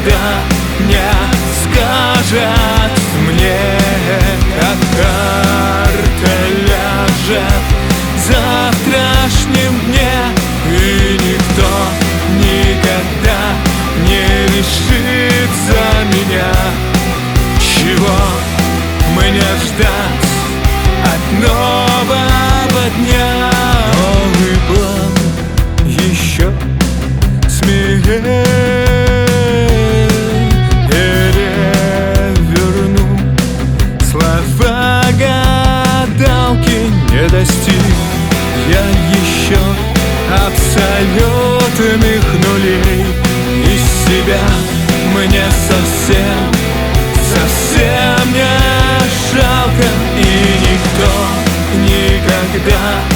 никогда не скажет мне, как карта ляжет в завтрашнем дне. И никто никогда не решит за меня, чего мне ждать от нового дня. Новый план еще смелее, переверну слова гадалки, не достиг я еще абсолютных нулей. Из себя мне совсем не жалко, и никто никогда